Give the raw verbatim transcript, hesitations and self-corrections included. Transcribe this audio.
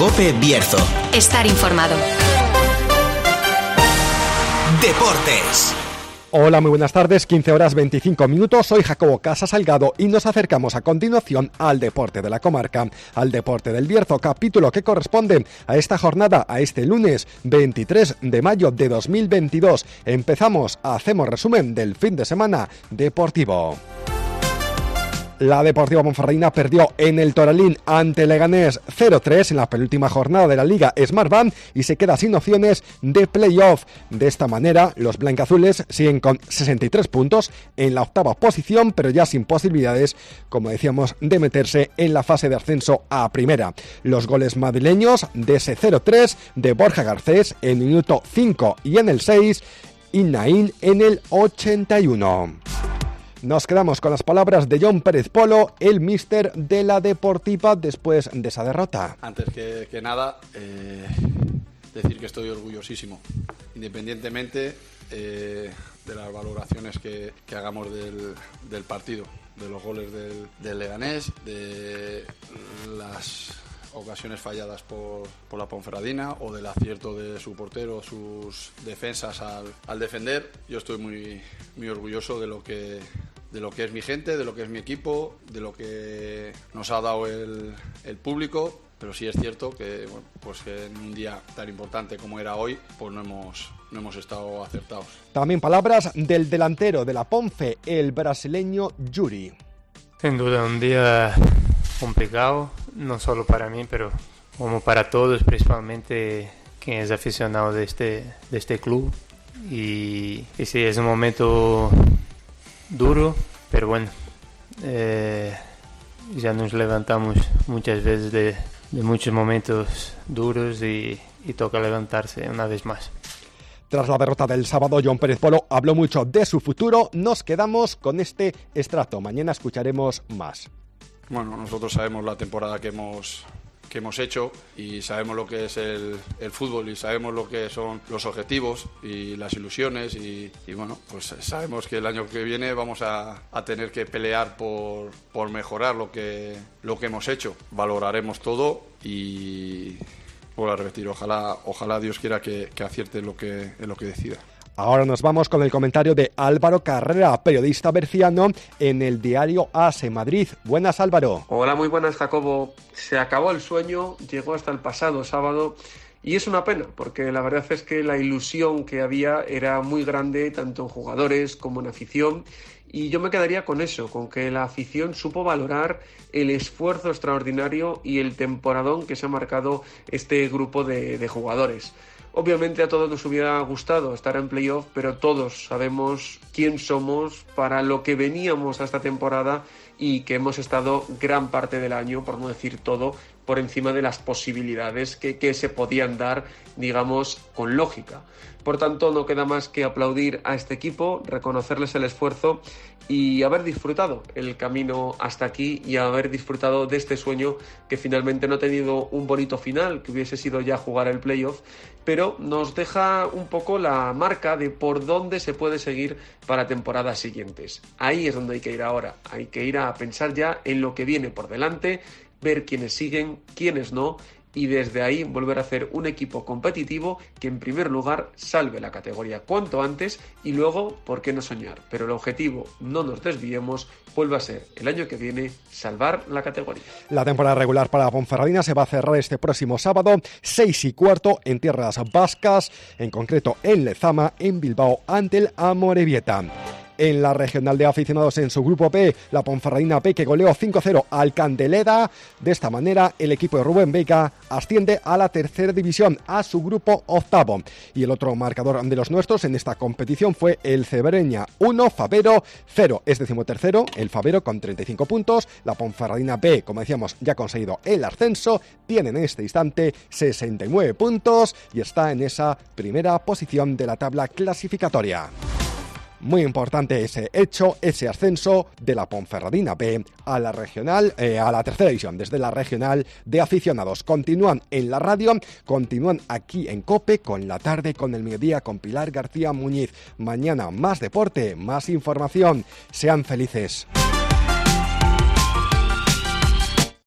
COPE Bierzo. Estar informado. Deportes. Hola, muy buenas tardes, quince horas veinticinco minutos, soy Jacobo Casas Salgado y nos acercamos a continuación al deporte de la comarca, al deporte del Bierzo, capítulo que corresponde a esta jornada, a este lunes veintitrés de mayo de dos mil veintidós. Empezamos, hacemos resumen del fin de semana deportivo. La Deportiva Ponferradina perdió en el Toralín ante Leganés cero tres en la penúltima jornada de la Liga Smartbank y se queda sin opciones de playoff. De esta manera, los blancazules siguen con sesenta y tres puntos en la octava posición, pero ya sin posibilidades, como decíamos, de meterse en la fase de ascenso a primera. Los goles madrileños de ese cero tres de Borja Garcés en el minuto cinco y en el seis, y Naín en el ochenta y uno. Nos quedamos con las palabras de Jon Pérez Polo, el míster de la Deportiva, después de esa derrota. Antes que, que nada, eh, decir que estoy orgullosísimo, independientemente eh, de las valoraciones que, que hagamos del, del partido, de los goles del, del Leganés, de las ocasiones falladas por, por la Ponferradina o del acierto de su portero, sus defensas al, al defender. Yo estoy muy, muy orgulloso de lo que de lo que es mi gente, de lo que es mi equipo, de lo que nos ha dado el, el público, pero sí es cierto que, bueno, pues que en un día tan importante como era hoy, pues no hemos, no hemos estado acertados. También palabras del delantero de la Ponfe, el brasileño Yuri. Sin duda un día complicado, no solo para mí, pero como para todos, principalmente quien es aficionado de este, de este club. Y, y sí, es un momento duro, pero bueno, eh, ya nos levantamos muchas veces de, de muchos momentos duros y, y toca levantarse una vez más. Tras la derrota del sábado, Jon Pérez Polo habló mucho de su futuro. Nos quedamos con este extracto. Mañana escucharemos más. Bueno, nosotros sabemos la temporada que hemos que hemos hecho y sabemos lo que es el, el fútbol y sabemos lo que son los objetivos y las ilusiones y, y bueno, pues sabemos que el año que viene vamos a, a tener que pelear por, por mejorar lo que, lo que hemos hecho. Valoraremos todo y vuelvo a repetir, ojalá, ojalá Dios quiera que, que acierte en lo que, en lo que decida. Ahora nos vamos con el comentario de Álvaro Carrera, periodista berciano en el diario A S Madrid. Buenas, Álvaro. Hola, muy buenas, Jacobo. Se acabó el sueño, llegó hasta el pasado sábado y es una pena porque la verdad es que la ilusión que había era muy grande tanto en jugadores como en afición y yo me quedaría con eso, con que la afición supo valorar el esfuerzo extraordinario y el temporadón que se ha marcado este grupo de, de jugadores. Obviamente a todos nos hubiera gustado estar en playoff, pero todos sabemos quién somos para lo que veníamos a esta temporada y que hemos estado gran parte del año, por no decir todo, por encima de las posibilidades que, que se podían dar, digamos, con lógica. Por tanto, no queda más que aplaudir a este equipo, reconocerles el esfuerzo y haber disfrutado el camino hasta aquí y haber disfrutado de este sueño que finalmente no ha tenido un bonito final, que hubiese sido ya jugar el playoff, pero nos deja un poco la marca de por dónde se puede seguir para temporadas siguientes. Ahí es donde hay que ir ahora, hay que ir a pensar ya en lo que viene por delante, ver quiénes siguen, quiénes no, y desde ahí volver a hacer un equipo competitivo que en primer lugar salve la categoría cuanto antes y luego, ¿por qué no soñar? Pero el objetivo, no nos desviemos, vuelve a ser el año que viene salvar la categoría. La temporada regular para la Ponferradina se va a cerrar este próximo sábado, seis y cuarto, en tierras vascas, en concreto en Lezama, en Bilbao, ante el Amorebieta. En la regional de aficionados en su grupo B, la Ponferradina B que goleó cinco cero al Candeleda. De esta manera, el equipo de Rubén Veiga asciende a la tercera división, a su grupo octavo. Y el otro marcador de los nuestros en esta competición fue el Cebreña uno, Favero cero. Es decimotercero, el Favero con treinta y cinco puntos. La Ponferradina B, como decíamos, ya ha conseguido el ascenso. Tiene en este instante sesenta y nueve puntos y está en esa primera posición de la tabla clasificatoria. Muy importante ese hecho, ese ascenso de la Ponferradina B a la regional, eh, a la tercera división, desde la regional de aficionados. Continúan en la radio, continúan aquí en COPE con la tarde, con el mediodía, con Pilar García Muñiz. Mañana más deporte, más información. Sean felices.